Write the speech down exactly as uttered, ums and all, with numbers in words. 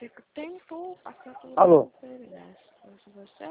fica o tempo, passa tudo. Alô? Se você